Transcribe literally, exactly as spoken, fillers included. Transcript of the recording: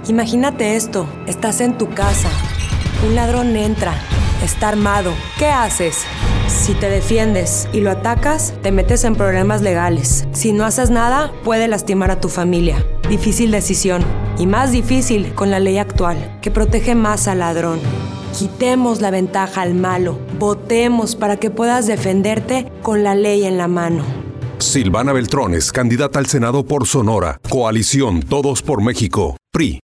Imagínate esto, estás en tu casa, un ladrón entra, está armado, ¿qué haces? Si te defiendes y lo atacas, te metes en problemas legales. Si no haces nada, puede lastimar a tu familia. Difícil decisión, y más difícil con la ley actual, que protege más al ladrón. Quitemos la ventaja al malo, votemos para que puedas defenderte con la ley en la mano. Silvana Beltrones, candidata al Senado por Sonora. Coalición Todos por México. P R I.